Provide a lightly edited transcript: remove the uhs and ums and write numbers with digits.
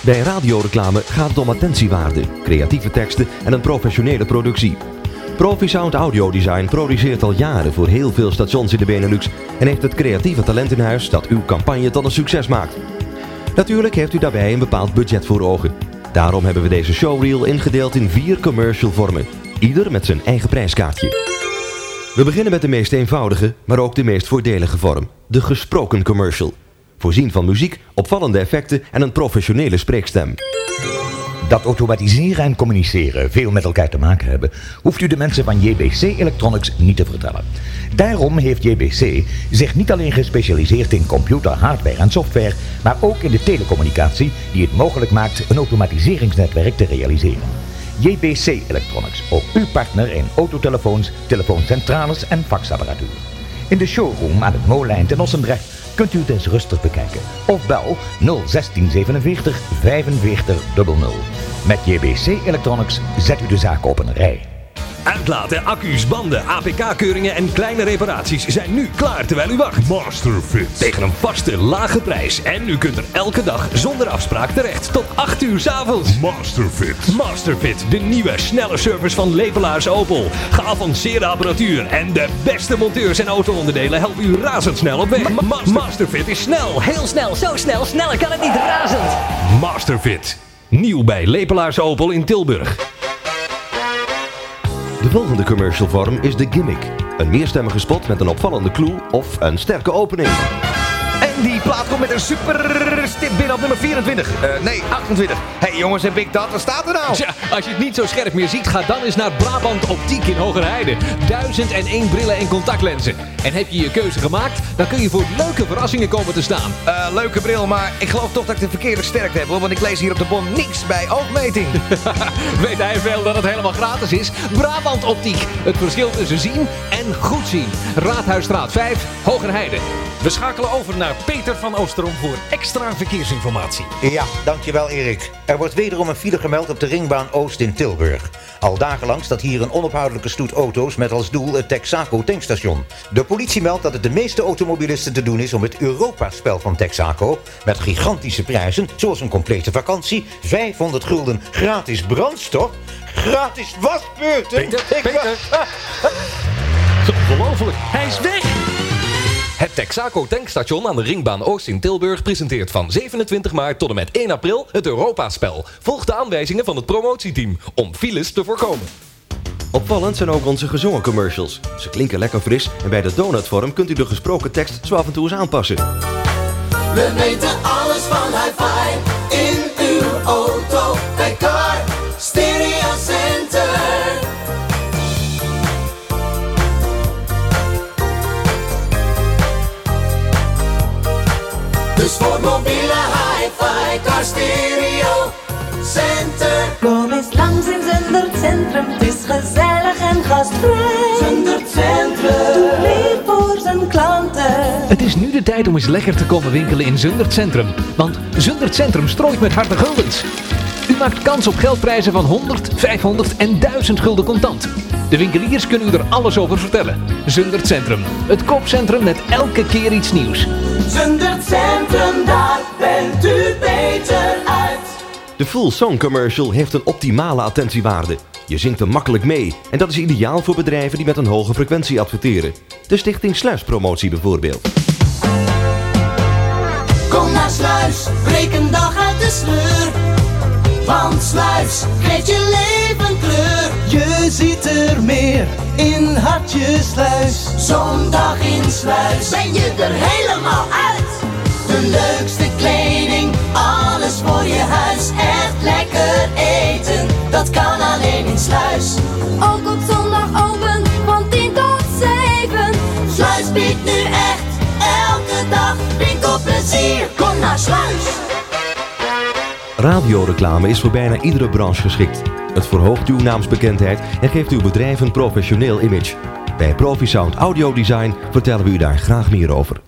Bij radioreclame gaat het om attentiewaarde, creatieve teksten en een professionele productie. Profisound Audio Design produceert al jaren voor heel veel stations in de Benelux en heeft het creatieve talent in huis dat uw campagne tot een succes maakt. Natuurlijk heeft u daarbij een bepaald budget voor ogen. Daarom hebben we deze showreel ingedeeld in 4 commercial vormen, ieder met zijn eigen prijskaartje. We beginnen met de meest eenvoudige, maar ook de meest voordelige vorm, de gesproken commercial. Voorzien van muziek, opvallende effecten en een professionele spreekstem. Dat automatiseren en communiceren veel met elkaar te maken hebben, hoeft u de mensen van JBC Electronics niet te vertellen. Daarom heeft JBC zich niet alleen gespecialiseerd in computer, hardware en software, maar ook in de telecommunicatie die het mogelijk maakt een automatiseringsnetwerk te realiseren. JBC Electronics, ook uw partner in autotelefoons, telefooncentrales en faxapparatuur. In de showroom aan het Molijn in Ossendrecht kunt u het eens rustig bekijken. Of bel 01647 4500. Met JBC Electronics zet u de zaak op een rij. Uitlaten, accu's, banden, APK-keuringen en kleine reparaties zijn nu klaar terwijl u wacht. Masterfit. Tegen een vaste, lage prijs. En u kunt er elke dag zonder afspraak terecht. Tot 8 uur 's avonds. Masterfit. Masterfit, de nieuwe, snelle service van Lepelaars Opel. Geavanceerde apparatuur en de beste monteurs en auto-onderdelen helpen u razendsnel op weg. Masterfit is snel. Heel snel, zo snel, sneller kan het niet, razend. Masterfit. Nieuw bij Lepelaars Opel in Tilburg. De volgende commercial vorm is de gimmick. Een meerstemmige spot met een opvallende clue of een sterke opening. En die plaat komt met een super stip binnen op nummer 24. Nee, 28. Hey jongens, heb ik dat? Wat staat er nou? Tja, als je het niet zo scherp meer ziet, ga dan eens naar Brabant Optiek in Hogerheide. 1001 brillen en contactlenzen. En heb je je keuze gemaakt, dan kun je voor leuke verrassingen komen te staan. Leuke bril, maar ik geloof toch dat ik de verkeerde sterkte heb, hoor. Want ik lees hier op de bon niks bij oogmeting. Weet hij veel dat het helemaal gratis is? Brabant Optiek. Het verschil tussen zien en goed zien. Raadhuisstraat 5, Hogerheide. We schakelen over naar Peter van Oosterom voor extra verkeersinformatie. Ja, dankjewel Erik. Er wordt wederom een file gemeld op de Ringbaan Oost in Tilburg. Al dagenlang staat hier een onophoudelijke stoet auto's met als doel het Texaco tankstation. De politie meldt dat het de meeste automobilisten te doen is om het Europaspel van Texaco met gigantische prijzen, zoals een complete vakantie, 500 gulden gratis brandstof, gratis wasbeurten. Peter. Ongelooflijk, hij is weg! Het Texaco tankstation aan de Ringbaan Oost in Tilburg presenteert van 27 maart tot en met 1 april het Europaspel. Volg de aanwijzingen van het promotieteam om files te voorkomen. Opvallend zijn ook onze gezongen commercials. Ze klinken lekker fris en bij de donutvorm kunt u de gesproken tekst zo af en toe eens aanpassen. We weten alles van hi-fi in uw auto bij Car Stereo Center. Dus voor mobiele hi-fi, Car Stereo Center. Kom eens langs in Zundert Centrum, het is gezellig en gastvrij. Zundert Centrum, doe meer voor zijn klanten. Het is nu de tijd om eens lekker te komen winkelen in Zundert Centrum. Want Zundert Centrum strooit met harte guldens. U maakt kans op geldprijzen van 100, 500 en 1000 gulden contant. De winkeliers kunnen u er alles over vertellen. Zundert Centrum, het koopcentrum met elke keer iets nieuws. Zundert Centrum, daar bent u beter uit. De full song commercial heeft een optimale attentiewaarde. Je zingt er makkelijk mee en dat is ideaal voor bedrijven die met een hoge frequentie adverteren. De Stichting Sluispromotie bijvoorbeeld. Kom naar Sluis, breek een dag uit de sleur. Want Sluis geeft je leven kleur. Je ziet er meer in Hartje Sluis. Zo'n dag in Sluis ben je er helemaal uit. De leukste kleding, alles voor je huis. Echt lekker eten, dat kan alleen in Sluis. Ook op zondag open, van 10 tot 7. Sluis biedt nu echt elke dag winkelplezier. Kom naar Sluis. Radioreclame is voor bijna iedere branche geschikt. Het verhoogt uw naamsbekendheid en geeft uw bedrijf een professioneel image. Bij Profisound Audio Design vertellen we u daar graag meer over.